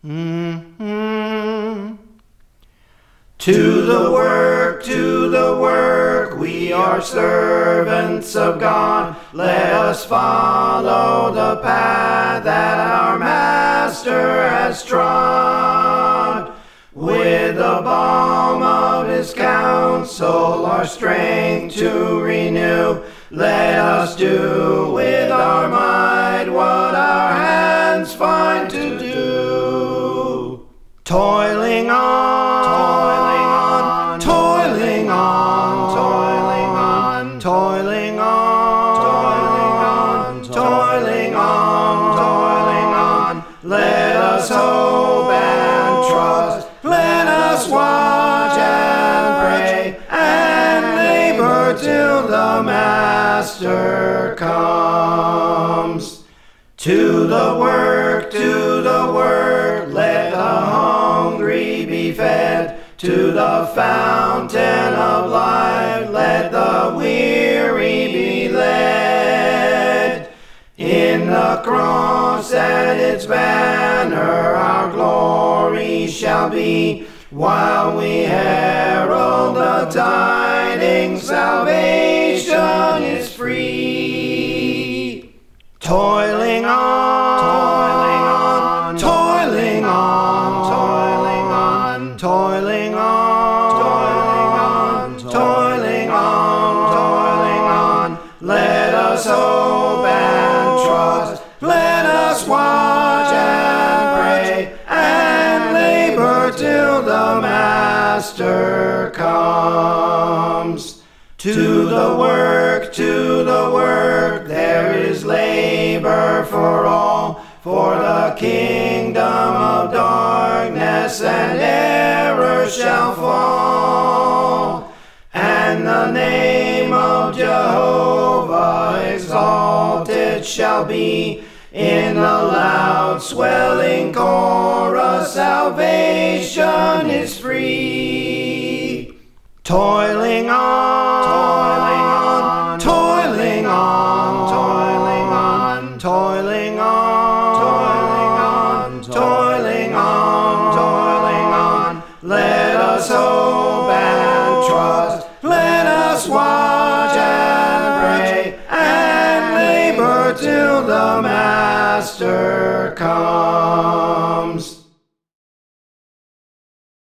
Mm-hmm. To the work, we are servants of God. Let us follow the path that our Master has trod. With the balm of his counsel, our strength to renew, let us do with our might what our hands find to do. Toiling on, toiling on, toiling on, toiling on, toiling on, toiling on, toiling on, toiling on. Let us hope and trust. Let us watch and pray and labor till the Master comes. To the work, let the hungry be fed. To the fountain of life, let the weary be led. In the cross and its banner, our glory shall be, while we herald the tidings, salvation is free. Toiling on, toiling on, toiling on, toiling on, toiling on, toiling on, toiling on, toiling on. Let us hope and trust. Let us watch and pray and labor till the Master comes. To the work, there is labor for all, for the kingdom of darkness and error shall fall, and the name of Jehovah exalted shall be. In the loud swelling chorus, salvation is free. Toiling on, toiling on, toiling on, toiling on, toiling on, toiling on, toiling on, toiling on. Let us hope and trust. Let us watch and pray and labor till the Master comes.